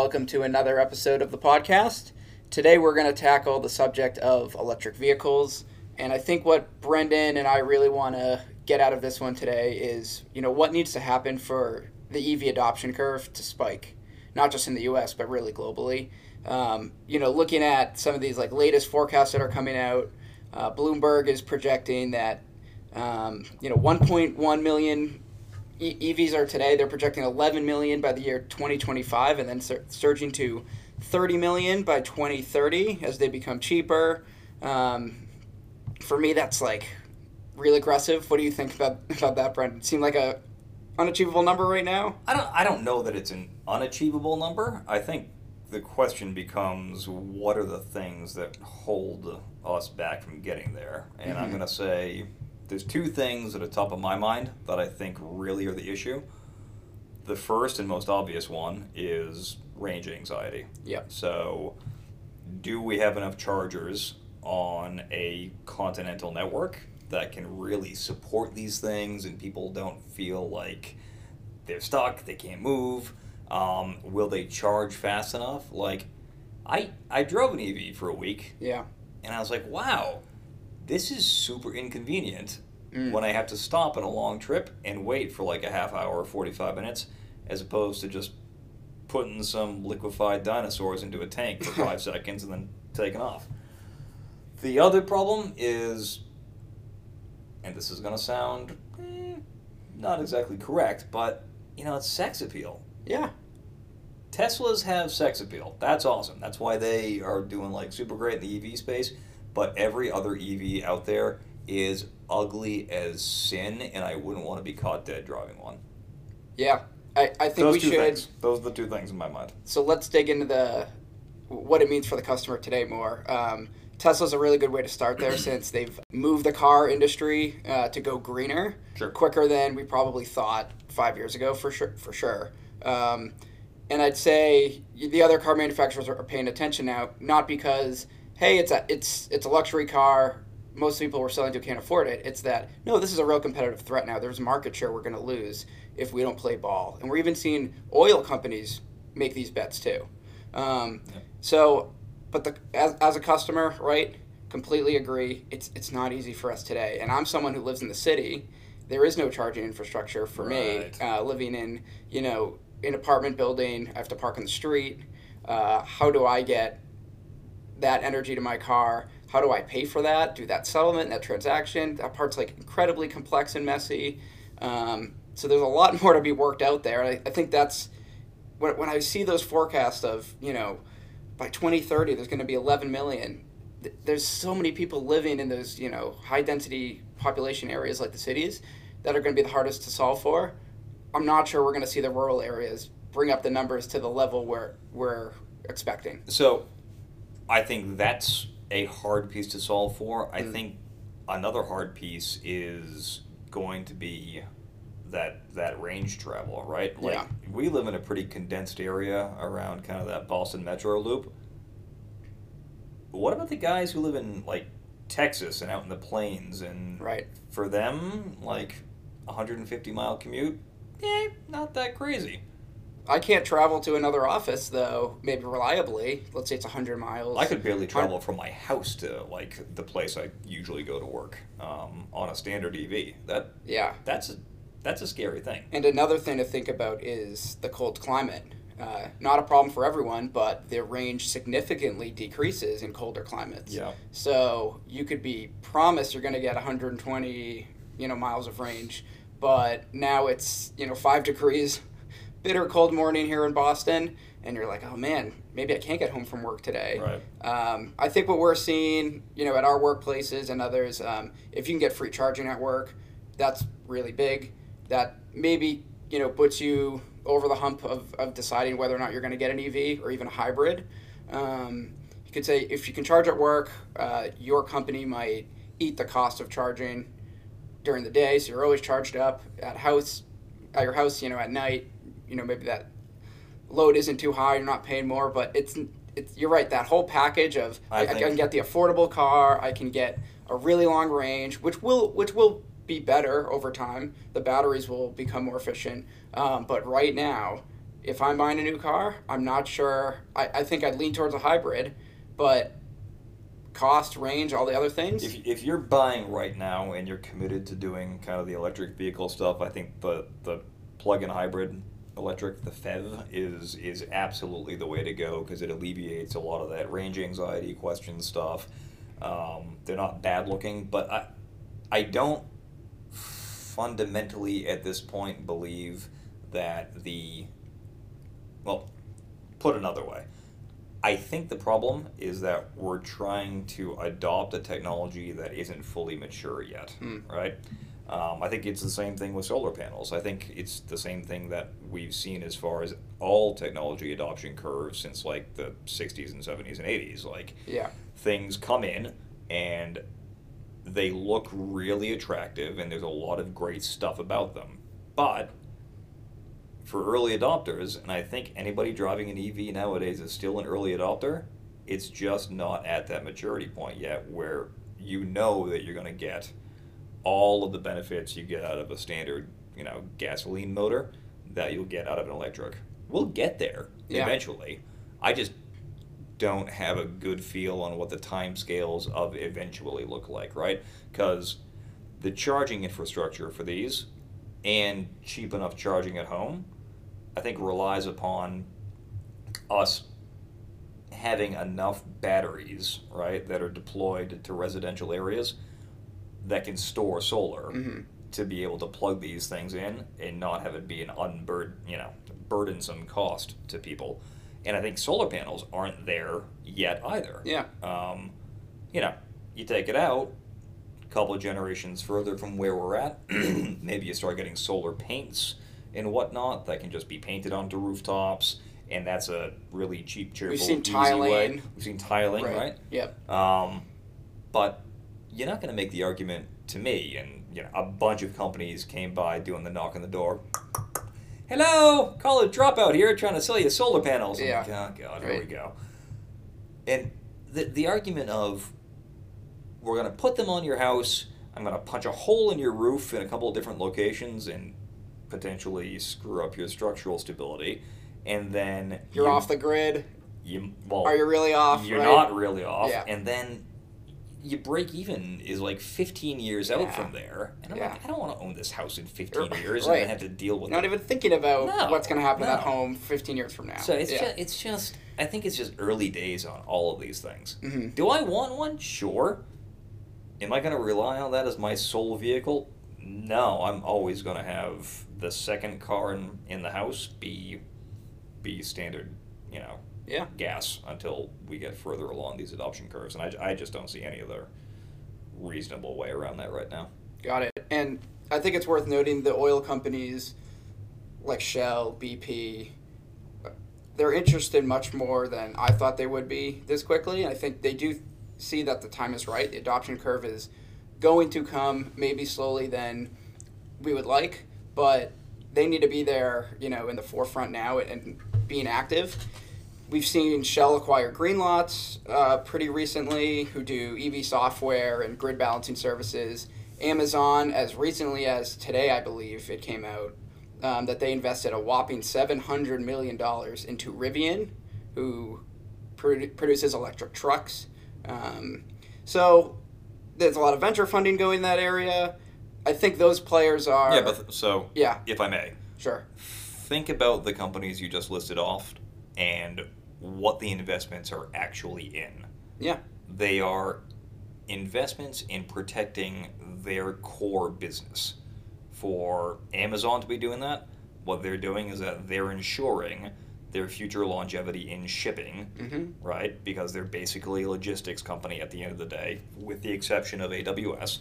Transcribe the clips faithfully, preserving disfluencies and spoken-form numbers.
welcome to another episode of the podcast. Today we're going to tackle the subject of electric vehicles, and I think what Brendan and I really want to get out of this one today is, you know, what needs to happen for the E V adoption curve to spike, not just in the U S, but really globally. Um, you know, looking at some of these like latest forecasts that are coming out, uh, Bloomberg is projecting that, um, you know, one point one million E Vs are today. They're projecting eleven million by the year twenty twenty-five, and then sur- surging to thirty million by twenty thirty as they become cheaper. Um, for me, that's like real aggressive. What do you think about about that, Brendan? It seem like a unachievable number right now? I don't. I don't know that it's an unachievable number. I think the question becomes, what are the things that hold us back from getting there? And mm-hmm. I'm going to say there's two things that are top of my mind that I think really are the issue. The first and most obvious one is range anxiety. Yeah. So, do we have enough chargers on a continental network that can really support these things and people don't feel like they're stuck, they can't move? Um, will they charge fast enough? Like, I I drove an E V for a week. Yeah. And I was like, wow, this is super inconvenient mm. when I have to stop on a long trip and wait for like a half hour or forty-five minutes as opposed to just putting some liquefied dinosaurs into a tank for five seconds and then taking off. The other problem is, and this is going to sound eh, not exactly correct, but, you know, it's sex appeal. Yeah. Teslas have sex appeal. That's awesome. That's why they are doing like super great in the E V space. But every other E V out there is ugly as sin, and I wouldn't want to be caught dead driving one. Yeah. I, I think Those we two should. Things. Those are the two things in my mind. So let's dig into the what it means for the customer today more. Um, Tesla's a really good way to start there since they've moved the car industry uh, to go greener sure. quicker than we probably thought five years ago, for sure. For sure. Um, and I'd say the other car manufacturers are paying attention now, not because, hey, it's a it's it's a luxury car, most people we're selling to can't afford it. It's that, no, this is a real competitive threat now. There's market share we're going to lose if we don't play ball. And we're even seeing oil companies make these bets too. Um, yeah. So, but the as, as a customer, right, completely agree. It's it's not easy for us today. And I'm someone who lives in the city. There is no charging infrastructure for right. me, uh, living in, you know, an apartment building. I have to park on the street. Uh, how do I get that energy to my car? How do I pay for that? Do that settlement, that transaction? That part's like incredibly complex and messy. Um, so there's a lot more to be worked out there. I, I think that's when when I see those forecasts of, you know, by twenty thirty there's going to be eleven million. Th- there's so many people living in those, you know, high density population areas like the cities that are going to be the hardest to solve for. I'm not sure we're going to see the rural areas bring up the numbers to the level we're we're expecting. So, I think that's a hard piece to solve for. I Mm. think another hard piece is going to be that that range travel, right? Like, Yeah. we live in a pretty condensed area around kind of that Boston metro loop. What about the guys who live in like Texas and out in the plains? And Right. for them, like a one hundred fifty mile commute, eh, not that crazy. I can't travel to another office, though, maybe reliably. Let's say it's one hundred miles. I could barely travel from my house to like the place I usually go to work um, on a standard E V. That Yeah. that's a, that's a scary thing. And another thing to think about is the cold climate. Uh, not a problem for everyone, but the range significantly decreases in colder climates. Yeah. So you could be promised you're going to get one hundred twenty, you know, miles of range, but now it's, you know, five degrees, bitter cold morning here in Boston, and you're like, oh man, maybe I can't get home from work today. Right. Um, I think what we're seeing, you know, at our workplaces and others, um, if you can get free charging at work, that's really big. That maybe, you know, puts you over the hump of, of deciding whether or not you're going to get an E V or even a hybrid. Um, you could say if you can charge at work, uh, your company might eat the cost of charging during the day, so you're always charged up. At house, at your house, you know, at night, you know, maybe that load isn't too high, you're not paying more, but it's it's you're right, that whole package of I, I can get the affordable car, I can get a really long range, which will which will be better over time. The batteries will become more efficient, um, but right now if I'm buying a new car, I'm not sure. I, I think I'd lean towards a hybrid, but cost, range, all the other things. If, if you're buying right now and you're committed to doing kind of the electric vehicle stuff, I think the, the plug-in hybrid electric, the F E V, is is absolutely the way to go because it alleviates a lot of that range anxiety question stuff. Um, they're not bad looking, but I I don't fundamentally at this point believe that the, well, put another way, I think the problem is that we're trying to adopt a technology that isn't fully mature yet, mm. right? Um, I think it's the same thing with solar panels. I think it's the same thing that we've seen as far as all technology adoption curves since like the sixties and seventies and eighties. Like, yeah. things come in and they look really attractive and there's a lot of great stuff about them. But for early adopters, and I think anybody driving an E V nowadays is still an early adopter, it's just not at that maturity point yet where you know that you're going to get all of the benefits you get out of a standard, you know, gasoline motor that you'll get out of an electric. We'll get there yeah. eventually. I just don't have a good feel on what the timescales of eventually look like, right? Because the charging infrastructure for these and cheap enough charging at home, I think relies upon us having enough batteries, right, that are deployed to residential areas that can store solar mm-hmm. to be able to plug these things in and not have it be an unbur- you know, burdensome cost to people. And I think solar panels aren't there yet either. Yeah. Um, you know, you take it out a couple of generations further from where we're at, maybe you start getting solar paints and whatnot that can just be painted onto rooftops, and that's a really cheap, cheerful, We've seen easy tiling. way. We've seen tiling, right? right? Yep. Um, but you're not going to make the argument to me, and you know, a bunch of companies came by doing the knock on the door. Hello, college dropout here, trying to sell you solar panels. I'm yeah. like, oh God, right. here we go. And the the argument of we're going to put them on your house, I'm going to punch a hole in your roof in a couple of different locations and potentially screw up your structural stability, and then you're you, off the grid. You well, are you really off? You're right? not really off, yeah. and then you break even is like fifteen years yeah. out from there, and I'm yeah. like, I don't want to own this house in fifteen years right. and then have to deal with. Not it. even thinking about no, what's going to happen no. at home fifteen years from now. So it's yeah. just, it's just, I think it's just early days on all of these things. Mm-hmm. Do I want one? Sure. Am I going to rely on that as my sole vehicle? No, I'm always going to have the second car in, in the house be be standard, you know, yeah. gas until we get further along these adoption curves. And I, I just don't see any other reasonable way around that right now. Got it. And I think it's worth noting the oil companies like Shell, B P, they're interested much more than I thought they would be this quickly. I think they do see that the time is right. The adoption curve is going to come maybe slowly than we would like, but they need to be there, you know, in the forefront now and being active. We've seen Shell acquire Greenlots uh, pretty recently, who do E V software and grid balancing services. Amazon, as recently as today, I believe it came out, um, that they invested a whopping seven hundred million dollars into Rivian, who produ- produces electric trucks. Um, so there's a lot of venture funding going in that area. I think those players are... Yeah, but so, yeah. if I may. Sure. Think about the companies you just listed off and what the investments are actually in. Yeah. They are investments in protecting their core business. For Amazon to be doing that, what they're doing is that they're ensuring their future longevity in shipping, mm-hmm. right? Because they're basically a logistics company at the end of the day, with the exception of A W S.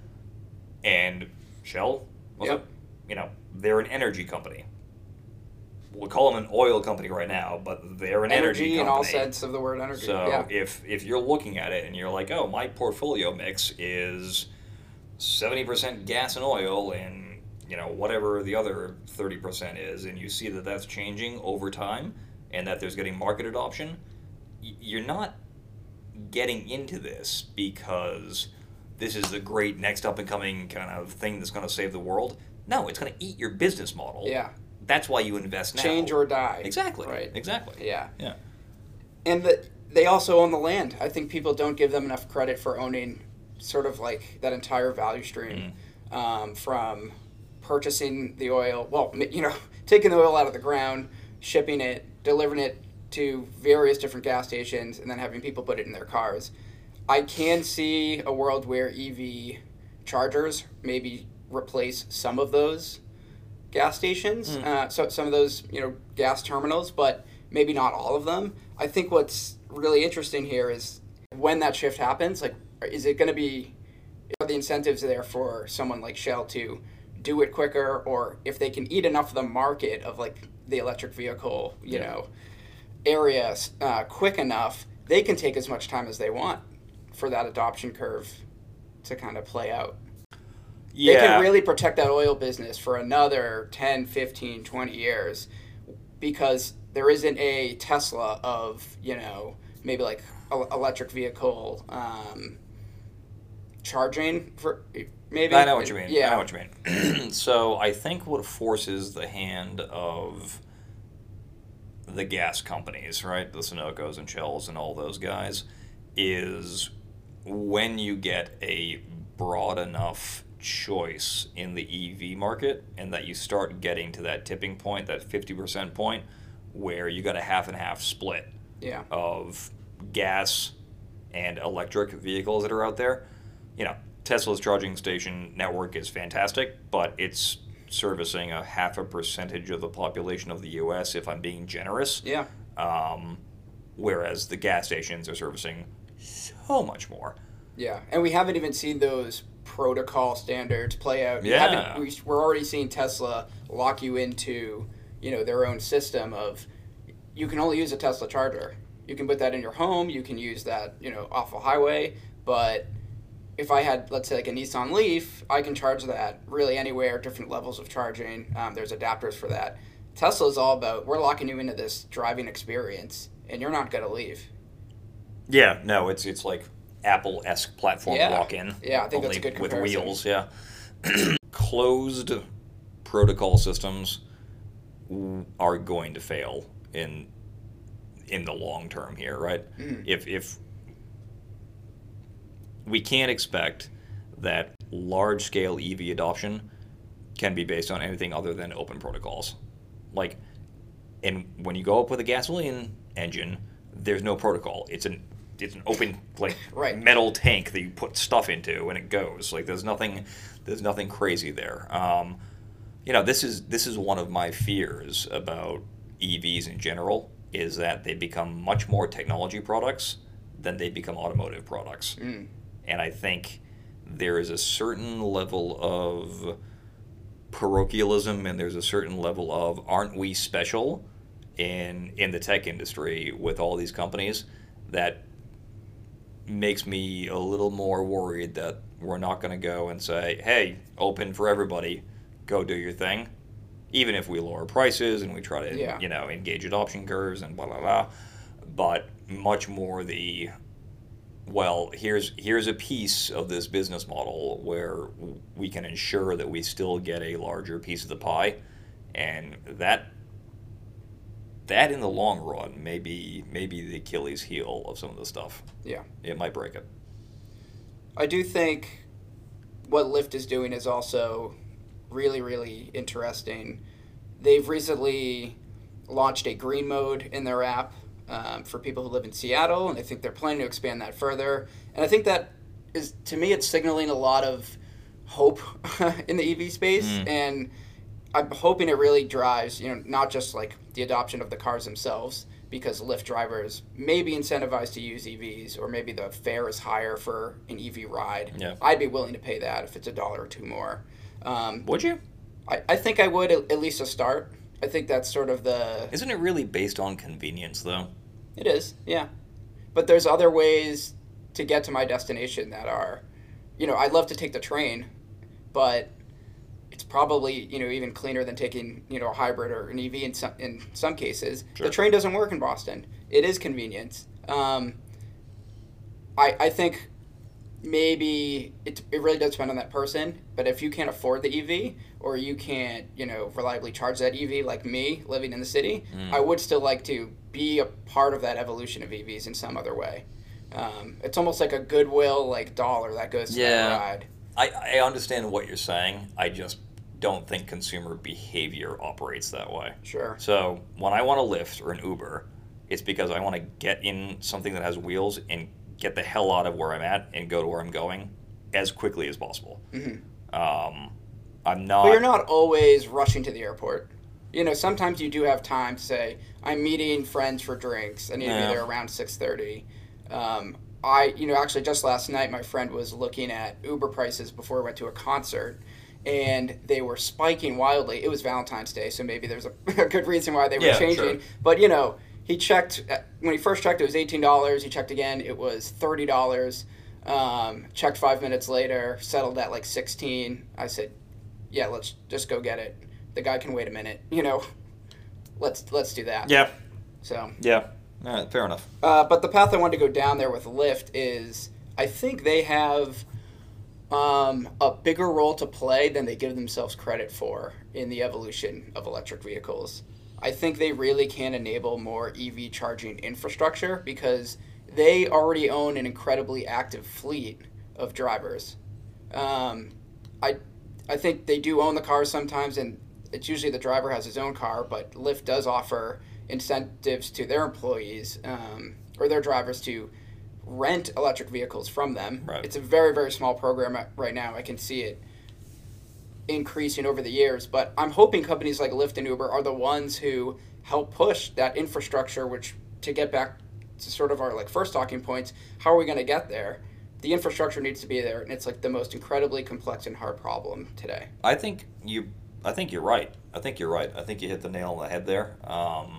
And Shell, was yep. it? You know, they're an energy company. We'll call them an oil company right now, but they're an energy, energy company. in all sense of the word energy. So yeah. if if you're looking at it and you're like, oh, my portfolio mix is seventy percent gas and oil and, you know, whatever the other thirty percent is, and you see that that's changing over time and that there's getting market adoption, you're not getting into this because this is the great next up and coming kind of thing that's going to save the world. No, it's going to eat your business model. Yeah. that's why you invest now. Change or die. Exactly. Right. Exactly. Yeah. Yeah. And the, they also own the land. I think people don't give them enough credit for owning sort of like that entire value stream mm. um, from purchasing the oil, well, you know, taking the oil out of the ground, shipping it, delivering it to various different gas stations, and then having people put it in their cars. I can see a world where E V chargers maybe replace some of those gas stations, mm. uh, so some of those, you know, gas terminals, but maybe not all of them. I think what's really interesting here is when that shift happens, like, is it going to be, are the incentives there for someone like Shell to do it quicker, or if they can eat enough of the market of like the electric vehicle, you yeah. know, areas uh, quick enough, they can take as much time as they want for that adoption curve to kind of play out. Yeah. They can really protect that oil business for another ten, fifteen, twenty years because there isn't a Tesla of, you know, maybe like electric vehicle um, charging for maybe. I know what you mean. Yeah. I know what you mean. So I think what forces the hand of the gas companies, right, the Sunocos and Shells and all those guys, is when you get a broad enough choice in the E V market and that you start getting to that tipping point, that fifty percent point, where you got a half and half split yeah. of gas and electric vehicles that are out there. You know, Tesla's charging station network is fantastic, but it's servicing a half a percentage of the population of the U S, if I'm being generous. Yeah. Um, whereas the gas stations are servicing so much more. Yeah, and we haven't even seen those protocol standards play out. Yeah. We we're already seeing Tesla lock you into, you know, their own system of you can only use a Tesla charger. You can put that in your home. You can use that, you know, off a highway. But if I had, let's say, like a Nissan Leaf, I can charge that really anywhere, different levels of charging. Um, there's adapters for that. Tesla's all about, we're locking you into this driving experience, and you're not going to leave. Yeah, no, it's it's like Apple-esque platform yeah. lock-in. Yeah, I think that's a good comparison. With wheels, yeah. Closed protocol systems are going to fail in in the long term here, right? Mm. If if we can't expect that large-scale E V adoption can be based on anything other than open protocols. Like, and when you go up with a gasoline engine, there's no protocol. It's an it's an open like right. metal tank that you put stuff into and it goes. Like there's nothing there's nothing crazy there. Um, you know, this is this is one of my fears about E Vs in general, is that they become much more technology products than they become automotive products. Mm. And I think there is a certain level of parochialism and there's a certain level of aren't we special in in the tech industry with all these companies that makes me a little more worried that we're not going to go and say, hey, open for everybody, go do your thing, even if we lower prices and we try to yeah. you know engage adoption curves and blah blah blah, but much more the well, here's here's a piece of this business model where we can ensure that we still get a larger piece of the pie, and that that in the long run may be, may be the Achilles heel of some of the stuff. Yeah. It might break it. I do think what Lyft is doing is also really, really interesting. They've recently launched a green mode in their app um, for people who live in Seattle, and I think they're planning to expand that further. And I think that is, to me, it's signaling a lot of hope in the E V space, Mm. and I'm hoping it really drives, you know, not just like the adoption of the cars themselves, because Lyft drivers may be incentivized to use E Vs, or maybe the fare is higher for an E V ride. Yeah. I'd be willing to pay that if it's a dollar or two more. Um, Would you? I, I think I would, at, at least to start. I think that's sort of the... Isn't it really based on convenience, though? It is, yeah. But there's other ways to get to my destination that are, you know, I'd love to take the train, but it's probably, you know, even cleaner than taking, you know, a hybrid or an E V in some, in some cases. Sure. The train doesn't work in Boston. It is convenience. Um, I, I think maybe it, it really does depend on that person, but if you can't afford the E V or you can't, you know, reliably charge that E V like me living in the city, Mm. I would still like to be a part of that evolution of E Vs in some other way. Um, it's almost like a goodwill like dollar that goes to Yeah. that ride. I, I understand what you're saying. I just don't think consumer behavior operates that way. Sure. So when I want a Lyft or an Uber, it's because I want to get in something that has wheels and get the hell out of where I'm at and go to where I'm going as quickly as possible. Mm-hmm. Um, I'm not. But you're not always rushing to the airport. You know, sometimes you do have time to say, I'm meeting friends for drinks. I need to Yeah. be there around six thirty. Um, I, you know, actually just last night, my friend was looking at Uber prices before we went to a concert, and they were spiking wildly. It was Valentine's Day, so maybe there's a, a good reason why they were Yeah, changing. sure. But, you know, he checked, when he first checked, it was eighteen dollars. He checked again, it was thirty dollars. Um, checked five minutes later, settled at like sixteen. I said, yeah, let's just go get it. The guy can wait a minute, you know. Let's let's do that. Yeah. So. Yeah. All right, fair enough. Uh, but the path I wanted to go down there with Lyft is I think they have um, a bigger role to play than they give themselves credit for in the evolution of electric vehicles. I think they really can enable more E V charging infrastructure because they already own an incredibly active fleet of drivers. Um, I I think they do own the cars sometimes, and it's usually the driver has his own car, but Lyft does offer incentives to their employees um, or their drivers to rent electric vehicles from them. Right. It's a very, very small program right now. I can see it increasing over the years, but I'm hoping companies like Lyft and Uber are the ones who help push that infrastructure, which, to get back to sort of our like first talking points, how are we going to get there? The infrastructure needs to be there, and it's like the most incredibly complex and hard problem today. I think you. I think you're right. I think you're right. I think you hit the nail on the head there. Um,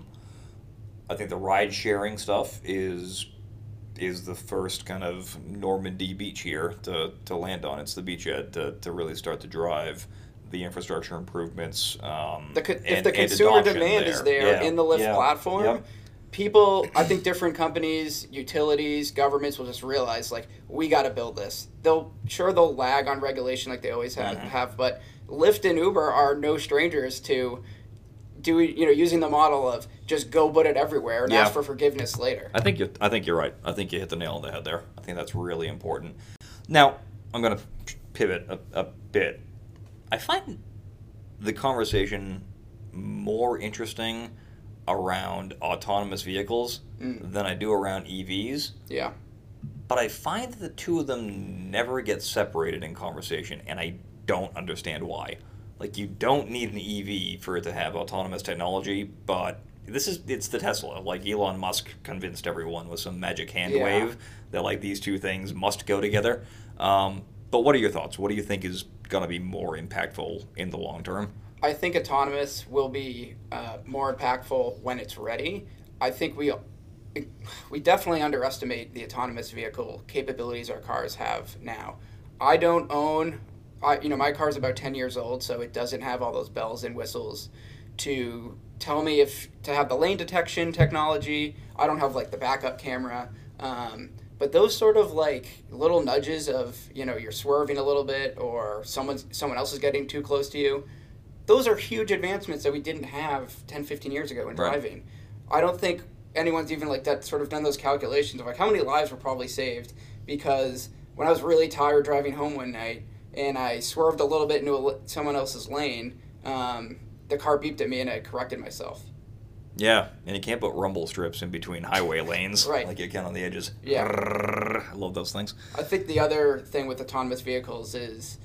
I think the ride sharing stuff is is the first kind of Normandy beach here to, to land on. It's the beachhead to, to really start to drive the infrastructure improvements. Um, The co- if and- the and consumer adoption demand is there Yeah. in the Lyft Yeah. platform, Yep. people, I think different companies, utilities, governments will just realize, like, we got to build this. They'll sure they'll lag on regulation like they always have, Mhm. have, but Lyft and Uber are no strangers to do you know using the model of just go put it everywhere and Yeah. ask for forgiveness later. I think you I think you're right. I think you hit the nail on the head there. I think that's really important. Now, I'm going to pivot a, a bit. I find the conversation more interesting around autonomous vehicles Mm. than I do around E Vs. Yeah. But I find that the two of them never get separated in conversation, and I don't understand why. Like, you don't need an E V for it to have autonomous technology, but this is it's the Tesla. Like, Elon Musk convinced everyone with some magic hand Yeah. wave that, like, these two things must go together. Um, but what are your thoughts? What do you think is going to be more impactful in the long term? I think autonomous will be uh, more impactful when it's ready. I think we we definitely underestimate the autonomous vehicle capabilities our cars have now. I don't own, I you know, my car's about ten years old, so it doesn't have all those bells and whistles to tell me if to have the lane detection technology. I don't have like the backup camera. Um, But those sort of like little nudges of, you know, you're swerving a little bit or someone's someone else is getting too close to you, those are huge advancements that we didn't have ten, fifteen years ago in Right. driving. I don't think anyone's even like that sort of done those calculations of like how many lives were probably saved because when I was really tired driving home one night and I swerved a little bit into a, someone else's lane, um, the car beeped at me and I corrected myself. Yeah, and you can't put rumble strips in between highway lanes Right. like you can on the edges. Yeah. I love those things. I think the other thing with autonomous vehicles is,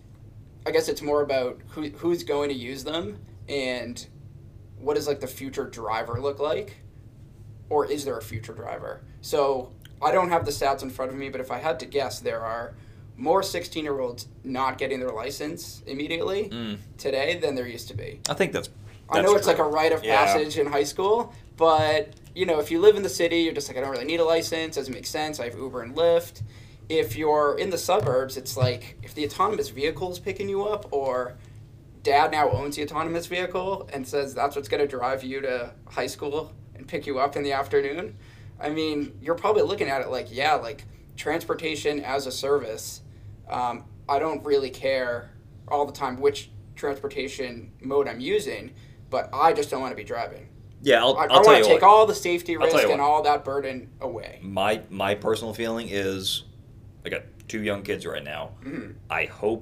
I guess it's more about who who's going to use them and what does like the future driver look like, or is there a future driver? So I don't have the stats in front of me, but if I had to guess, there are more sixteen-year-olds not getting their license immediately Mm. today than there used to be. I think that's. I know that's it's like a true. rite of Yeah. passage in high school, but you know, if you live in the city, you're just like, I don't really need a license. Doesn't make sense. I have Uber and Lyft. If you're in the suburbs, it's like if the autonomous vehicle is picking you up, or dad now owns the autonomous vehicle and says that's what's going to drive you to high school and pick you up in the afternoon. I mean, you're probably looking at it like, yeah, like transportation as a service, um, I don't really care all the time which transportation mode I'm using, but I just don't want to be driving. Yeah, I'll, I, I'll I tell want you to take what. all the safety I'll tell risk you and what. all that burden away. My my personal feeling is, I got two young kids right now. Mm-hmm. I hope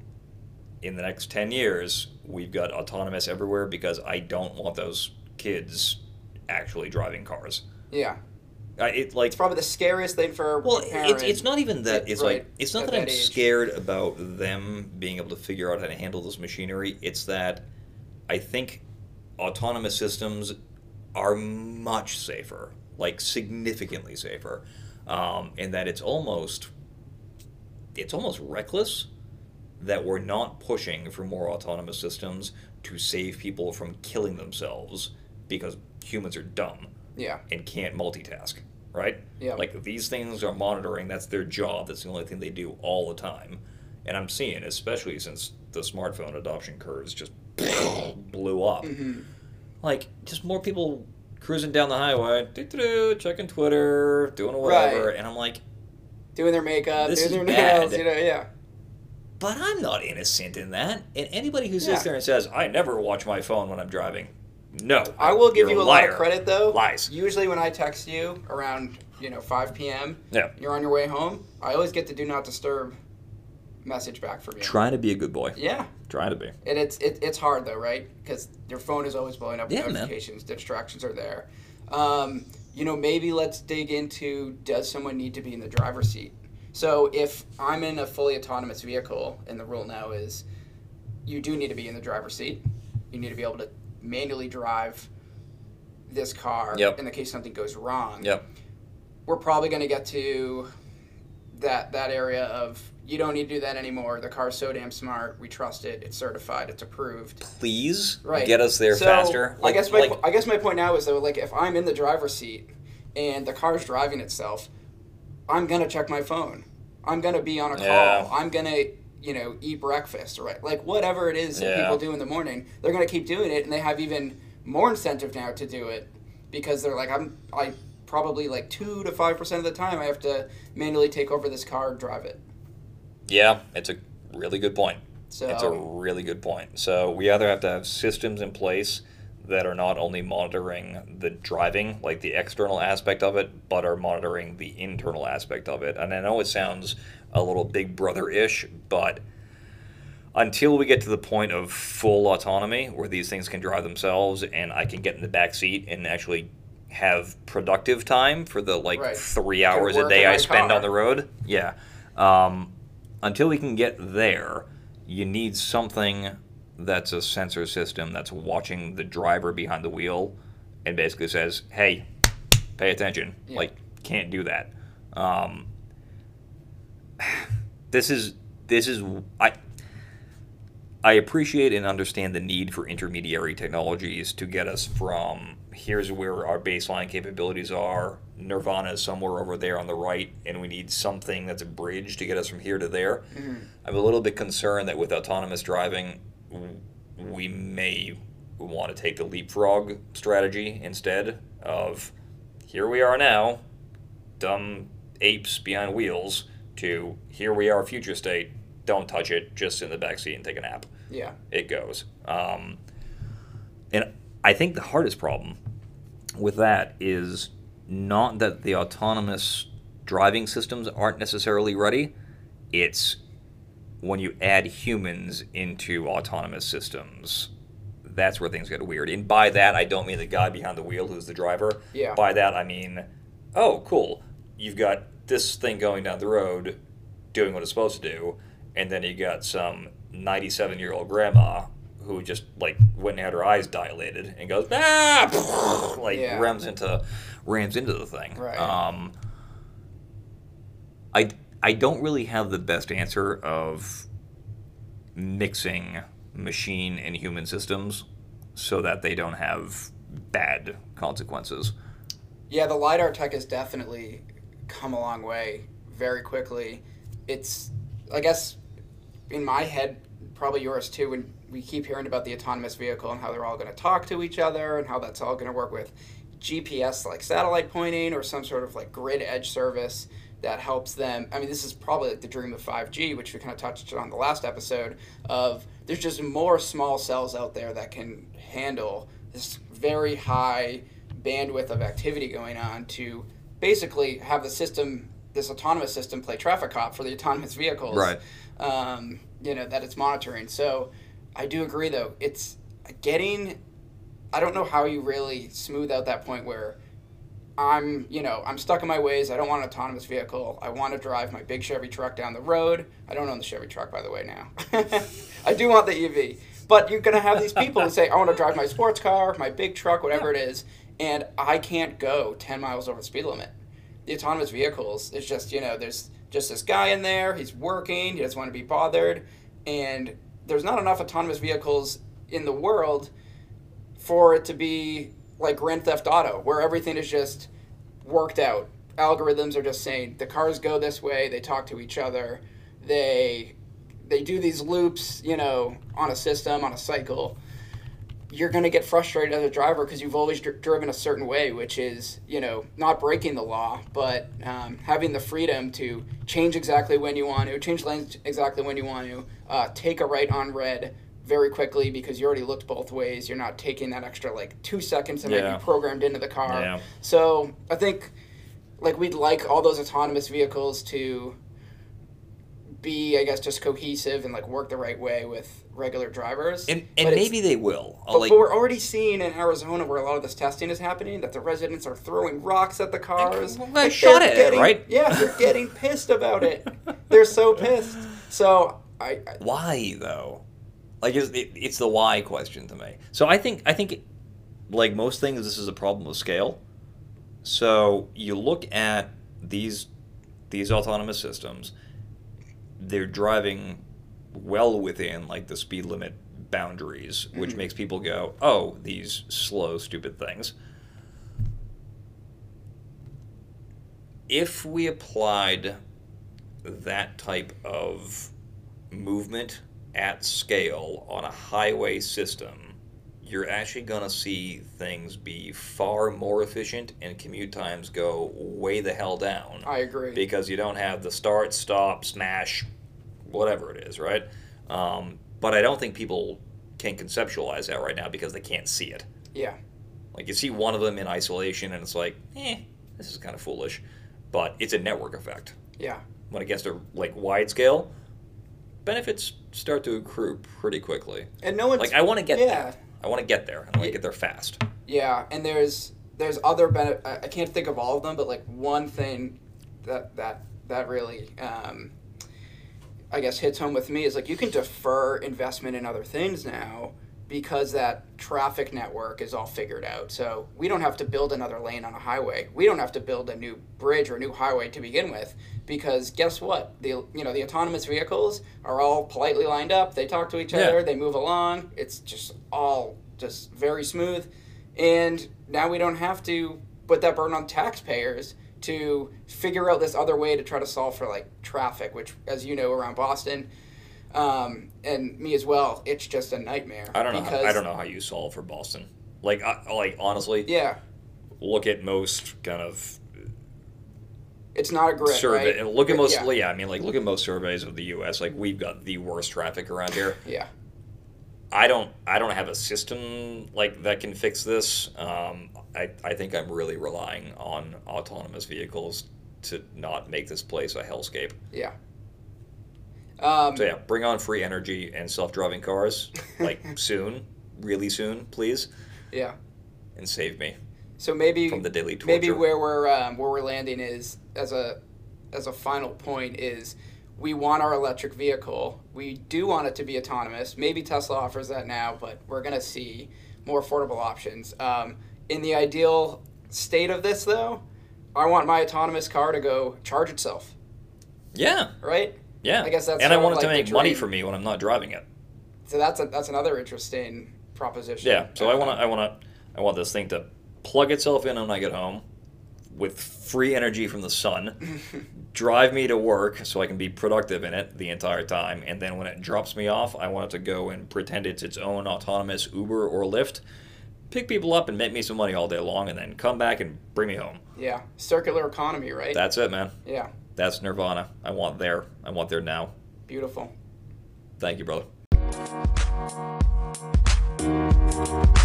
in the next ten years we've got autonomous everywhere because I don't want those kids actually driving cars. Yeah. I, it like It's probably the scariest thing for a well, parent. it's it's not even that. It- It's right, like it's not at that I'm that age. scared about them being able to figure out how to handle this machinery. It's that I think autonomous systems are much safer, like significantly safer, um, and that it's almost it's almost reckless that we're not pushing for more autonomous systems to save people from killing themselves because humans are dumb Yeah. and can't multitask, right? Yeah. Like these things are monitoring, that's their job, that's the only thing they do all the time. And I'm seeing, especially since the smartphone adoption curves just blew up. Mm-hmm. Like, just more people cruising down the highway, doo-doo-doo, checking Twitter, doing whatever, Right. and I'm like, Doing their makeup, This doing is their nails, bad. you know, yeah. but I'm not innocent in that. And anybody who sits Yeah. there and says, I never watch my phone when I'm driving, no. I will give you're you a liar. lot of credit, though. Lies. Usually when I text you around, you know, five p.m., Yeah. you're on your way home, I always get the do not disturb message back from you. Trying to be a good boy. Yeah. Trying to be. And it's it, it's hard, though, right? Because your phone is always blowing up with Yeah, man. notifications. The distractions are there. Um, you know, maybe let's dig into, does someone need to be in the driver's seat? So if I'm in a fully autonomous vehicle, and the rule now is you do need to be in the driver's seat. You need to be able to manually drive this car Yep. in the case something goes wrong. Yep. We're probably going to get to that that area of you don't need to do that anymore. The car's so damn smart. We trust it. It's certified. It's approved. Please Right. get us there So, faster. I guess my like, po- I guess my point now is though, like if I'm in the driver's seat and the car's driving itself, I'm gonna check my phone. I'm gonna be on a call. Yeah. I'm gonna you know eat breakfast, right? Like whatever it is that Yeah. people do in the morning, they're gonna keep doing it, and they have even more incentive now to do it because they're like I'm I probably like two to five percent of the time I have to manually take over this car and drive it. yeah, it's a really good point. So It's a really good point. So we either have to have systems in place that are not only monitoring the driving, like the external aspect of it, but are monitoring the internal aspect of it. And I know it sounds a little Big Brother-ish, but until we get to the point of full autonomy where these things can drive themselves and I can get in the back seat and actually have productive time for the like Right. three Can hours a work day in I my spend car. on the road, yeah. Um, until we can get there, you need something that's a sensor system that's watching the driver behind the wheel and basically says, hey, pay attention. Yeah. Like, can't do that. Um, this is, this is, I, I appreciate and understand the need for intermediary technologies to get us from here's where our baseline capabilities are, Nirvana is somewhere over there on the right, and we need something that's a bridge to get us from here to there. Mm-hmm. I'm a little bit concerned that with autonomous driving, w- we may want to take the leapfrog strategy instead of here we are now, dumb apes behind wheels, to here we are future state, don't touch it, just sit in the backseat and take a nap. yeah. It goes. Um, and I think the hardest problem with that is not that the autonomous driving systems aren't necessarily ready. It's when you add humans into autonomous systems, that's where things get weird. And by that, I don't mean the guy behind the wheel who's the driver. Yeah. By that, I mean, oh, cool. You've got this thing going down the road doing what it's supposed to do, and then you got some ninety-seven-year-old grandma who just, like, went and had her eyes dilated and goes, ah! Like, Yeah. rams into, rams into the thing. Right. Um, I, I don't really have the best answer of mixing machine and human systems so that they don't have bad consequences. Yeah, the LiDAR tech has definitely come a long way very quickly. It's, I guess, in my head, probably yours too, when we keep hearing about the autonomous vehicle and how they're all going to talk to each other and how that's all going to work with G P S, like satellite pointing or some sort of like grid edge service that helps them. I mean, this is probably like the dream of five G, which we kind of touched on the last episode, of there's just more small cells out there that can handle this very high bandwidth of activity going on to basically have the system, this autonomous system, play traffic cop for the autonomous vehicles. Right. Um, you know, that it's monitoring. So I do agree, though. It's getting, I don't know how you really smooth out that point where I'm, you know, I'm stuck in my ways. I don't want an autonomous vehicle. I want to drive my big Chevy truck down the road. I don't own the Chevy truck, by the way, now. I do want the E V. But you're going to have these people who say, I want to drive my sports car, my big truck, whatever Yeah. it is, and I can't go ten miles over the speed limit. The autonomous vehicles, it's just, you know, there's just this guy in there. He's working. He doesn't want to be bothered. And there's not enough autonomous vehicles in the world for it to be like Grand Theft Auto, where everything is just worked out. Algorithms are just saying the cars go this way, they talk to each other, they they do these loops, you know, on a system, on a cycle. You're going to get frustrated as a driver because you've always dri- driven a certain way, which is, you know, not breaking the law, but um, having the freedom to change exactly when you want to, change lanes exactly when you want to, uh, take a right on red very quickly because you already looked both ways. You're not taking that extra, like, two seconds that Yeah. might be programmed into the car. Yeah. So I think, like, we'd like all those autonomous vehicles to be, I guess, just cohesive and, like, work the right way with regular drivers. And, But and it's- maybe they will. But, Like, but we're already seeing in Arizona where a lot of this testing is happening that the residents are throwing rocks at the cars. Well, Like, shot they're at it, getting- right? Yeah, they're getting pissed about it. They're so pissed. So I, I why though? Like, it's, it, it's the why question to me. So I think I think, like most things, this is a problem of scale. So you look at these these autonomous systems; they're driving well within like the speed limit boundaries, which Mhm. makes people go, "Oh, these slow, stupid things." If we applied that type of movement at scale on a highway system, you're actually going to see things be far more efficient and commute times go way the hell down. I agree. Because you don't have the start, stop, smash, whatever it is, right? Um, but I don't think people can conceptualize that right now because they can't see it. Yeah. Like, you see one of them in isolation and it's like, eh, this is kind of foolish. But it's a network effect. Yeah. When it gets to, like, wide scale, benefits start to accrue pretty quickly. And no one's Like, I want to get yeah. there. I want to get there. I want to Yeah. get there fast. Yeah, and there's there's other benefit. I I can't think of all of them, but like one thing that that that really um, I guess hits home with me is like you can defer investment in other things now because that traffic network is all figured out. So we don't have to build another lane on a highway. We don't have to build a new bridge or a new highway to begin with because guess what? The you know the autonomous vehicles are all politely lined up. They talk to each Yeah. other. They move along. It's just all just very smooth. And now we don't have to put that burden on taxpayers to figure out this other way to try to solve for like traffic, which, as you know, around Boston, um, and me as well, it's just a nightmare. I don't know. How, because- I don't know how you solve for Boston. Like, I, like honestly, Yeah, look at most kind of it's not a grid, survey. right? And look at most. Yeah, Yeah. I mean, like, look at most surveys of the U S. Like, we've got the worst traffic around here. yeah, I don't. I don't have a system like that can fix this. Um, I. I think I'm really relying on autonomous vehicles to not make this place a hellscape. yeah. Um, So yeah, bring on free energy and self-driving cars, like soon, really soon, please, yeah. and save me So maybe from the daily torture. maybe where we're um, where we're landing is as a as a final point is we want our electric vehicle. We do want it to be autonomous. Maybe Tesla offers that now, but we're gonna see more affordable options. Um, in the ideal state of this, though, I want my autonomous car to go charge itself. Yeah, Right. yeah. I guess that's and I sort of want it like to the make money dream. for me when I'm not driving it. So that's a, that's another interesting proposition. Yeah. So I want to. I want to. I want this thing to plug itself in when I get home, with free energy from the sun, drive me to work so I can be productive in it the entire time, and then when it drops me off, I want it to go and pretend it's its own autonomous Uber or Lyft, pick people up and make me some money all day long, and then come back and bring me home. Yeah. Circular economy, right? That's it, man. Yeah. That's Nirvana. I want there. I want there now. Beautiful. Thank you, brother.